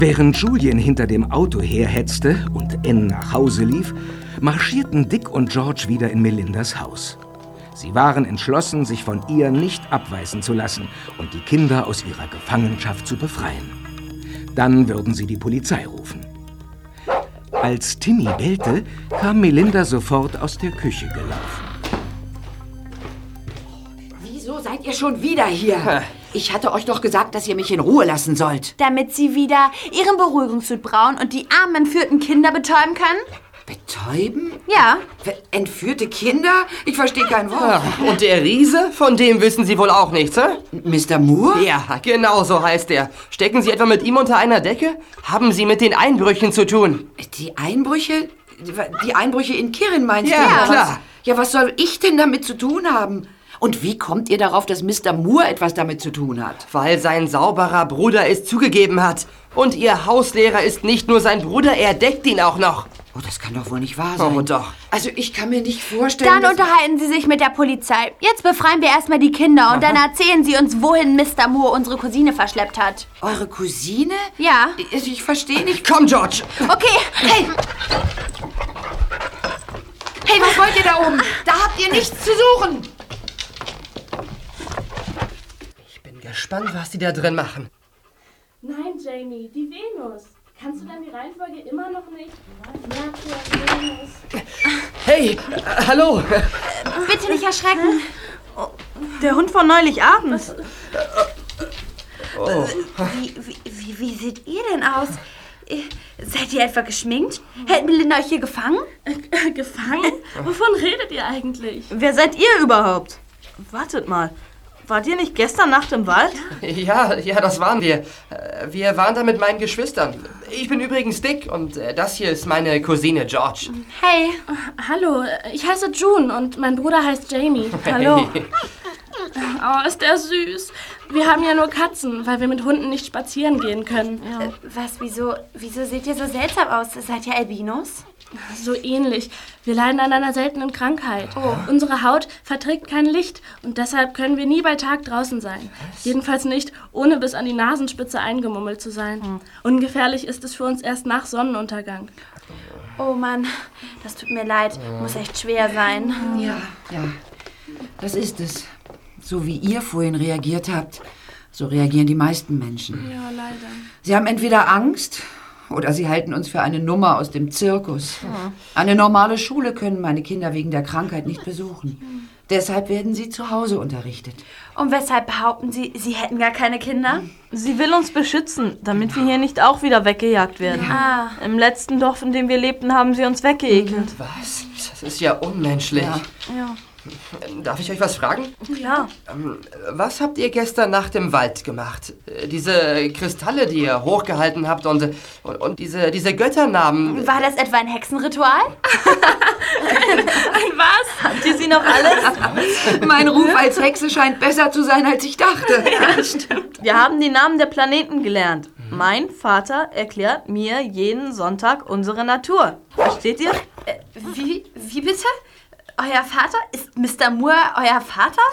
Während Julien hinter dem Auto herhetzte und Anne nach Hause lief, marschierten Dick und George wieder in Melindas Haus. Sie waren entschlossen, sich von ihr nicht abweisen zu lassen und die Kinder aus ihrer Gefangenschaft zu befreien. Dann würden sie die Polizei rufen. Als Timmy bellte, kam Melinda sofort aus der Küche gelaufen. Wieso seid ihr schon wieder hier? Ich hatte euch doch gesagt, dass ihr mich in Ruhe lassen sollt. Damit sie wieder ihren Beruhigungshut brauen und die armen entführten Kinder betäuben können? Betäuben? Ja. Entführte Kinder? Ich verstehe kein Wort. Ja, und der Riese? Von dem wissen Sie wohl auch nichts, hä? Mr. Moore? Ja, genau so heißt er. Stecken Sie etwa mit ihm unter einer Decke? Haben Sie mit den Einbrüchen zu tun? Die Einbrüche? Die Einbrüche in Kirin meinst du? Ja, klar. Ja, was soll ich denn damit zu tun haben? Und wie kommt ihr darauf, dass Mr. Moore etwas damit zu tun hat? Weil sein sauberer Bruder es zugegeben hat. Und Ihr Hauslehrer ist nicht nur sein Bruder, er deckt ihn auch noch. Oh, das kann doch wohl nicht wahr sein. Oh, doch. Also ich kann mir nicht vorstellen, Dann unterhalten Sie sich mit der Polizei. Jetzt befreien wir erstmal die Kinder und dann erzählen Sie uns, wohin Mr. Moore unsere Cousine verschleppt hat. Eure Cousine? Ja. Ich verstehe nicht. Komm, George. Okay, hey. Hey, was wollt ihr da oben? Da habt ihr nichts zu suchen. Ich bin gespannt, was die da drin machen. Nein, Jamie, die Venus. Kannst du dann die Reihenfolge immer noch nicht? Merkur, Venus. Hey, hallo. Bitte nicht erschrecken. Der Hund von neulich abends. Oh. Wie seht ihr denn aus? Seid ihr etwa geschminkt? Hält Melinda euch hier gefangen? Gefangen? Wovon redet ihr eigentlich? Wer seid ihr überhaupt? Wartet mal. Wart ihr nicht gestern Nacht im Wald? Ja, das waren wir. Wir waren da mit meinen Geschwistern. Ich bin übrigens Dick und das hier ist meine Cousine George. Hey. Hallo, ich heiße June und mein Bruder heißt Jamie. Hallo. Hey. Oh, ist der süß. Wir haben ja nur Katzen, weil wir mit Hunden nicht spazieren gehen können. Wieso seht ihr so seltsam aus? Seid ihr Albinos? So ähnlich. Wir leiden an einer seltenen Krankheit. Unsere Haut verträgt kein Licht und deshalb können wir nie bei Tag draußen sein. Jedenfalls nicht, ohne bis an die Nasenspitze eingemummelt zu sein. Ungefährlich ist es für uns erst nach Sonnenuntergang. Oh Mann, das tut mir leid. Muss echt schwer sein. Ja, das ist es. So wie ihr vorhin reagiert habt, so reagieren die meisten Menschen. Ja, leider. Sie haben entweder Angst oder sie halten uns für eine Nummer aus dem Zirkus. Eine normale Schule können meine Kinder wegen der Krankheit nicht besuchen. Deshalb werden sie zu Hause unterrichtet. Und weshalb behaupten Sie, Sie hätten gar keine Kinder? Sie will uns beschützen, damit wir hier nicht auch wieder weggejagt werden. Ah. Im letzten Dorf, in dem wir lebten, haben sie uns weggeekelt. Was? Das ist ja unmenschlich. Ja. Darf ich euch was fragen? Klar. Was habt ihr gestern Nacht im Wald gemacht? Diese Kristalle, die ihr hochgehalten habt und diese Götternamen. War das etwa ein Hexenritual? Ein was? Habt ihr sie noch alles? Mein Ruf als Hexe scheint besser zu sein, als ich dachte. Ja, stimmt. Wir haben die Namen der Planeten gelernt. Mein Vater erklärt mir jeden Sonntag unsere Natur. Versteht ihr? Wie bitte? Euer Vater? Ist Mr. Moore euer Vater?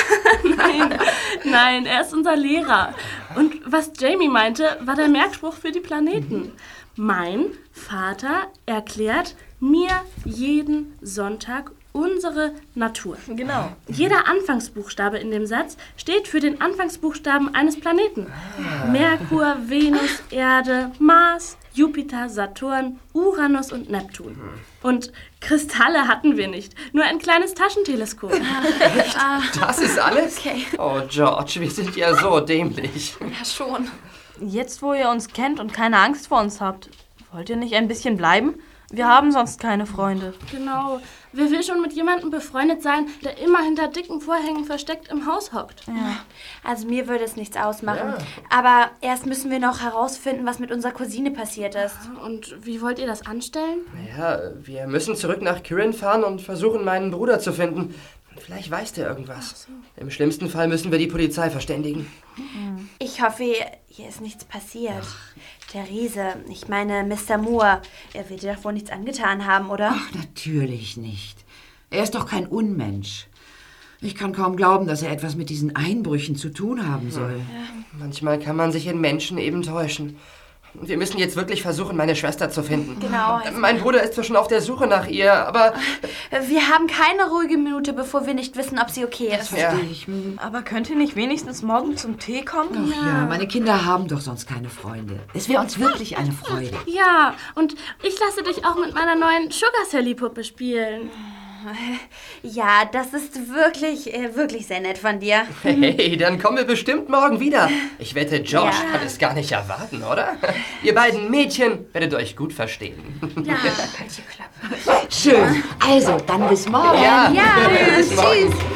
Nein, er ist unser Lehrer. Und was Jamie meinte, war der Merkspruch für die Planeten. Mein Vater erklärt mir jeden Sonntag unsere Natur. Genau. Jeder Anfangsbuchstabe in dem Satz steht für den Anfangsbuchstaben eines Planeten. Merkur, Venus, Erde, Mars, Jupiter, Saturn, Uranus und Neptun. Und Kristalle hatten wir nicht, nur ein kleines Taschenteleskop. Das ist alles? Okay. Oh, George, wir sind ja so dämlich. Ja, schon. Jetzt, wo ihr uns kennt und keine Angst vor uns habt, wollt ihr nicht ein bisschen bleiben? Wir haben sonst keine Freunde. Genau. Wer will schon mit jemandem befreundet sein, der immer hinter dicken Vorhängen versteckt im Haus hockt? Ja. Also mir würde es nichts ausmachen. Aber erst müssen wir noch herausfinden, was mit unserer Cousine passiert ist. Und wie wollt ihr das anstellen? Ja, wir müssen zurück nach Kirin fahren und versuchen, meinen Bruder zu finden. Vielleicht weiß der irgendwas. Im schlimmsten Fall müssen wir die Polizei verständigen. Ich hoffe, hier ist nichts passiert. Der Riese, ich meine Mr. Moore, er wird dir doch wohl nichts angetan haben, oder? Ach, natürlich nicht. Er ist doch kein Unmensch. Ich kann kaum glauben, dass er etwas mit diesen Einbrüchen zu tun haben soll. Manchmal kann man sich in Menschen eben täuschen. Wir müssen jetzt wirklich versuchen, meine Schwester zu finden. Genau. Mein Bruder ist zwar schon auf der Suche nach ihr, aber... Wir haben keine ruhige Minute, bevor wir nicht wissen, ob sie okay ist. Ja. Aber könnt ihr nicht wenigstens morgen zum Tee kommen? Ach ja, meine Kinder haben doch sonst keine Freunde. Es wäre uns wirklich eine Freude. Ja, und ich lasse dich auch mit meiner neuen Sugar Sally Puppe spielen. Ja, das ist wirklich, wirklich sehr nett von dir. Hey, dann kommen wir bestimmt morgen wieder. Ich wette, Josh Ja. kann es gar nicht erwarten, oder? Ihr beiden Mädchen werdet euch gut verstehen. Ja. Schön. Also, dann bis morgen. Ja, Ja, bis morgen. tschüss.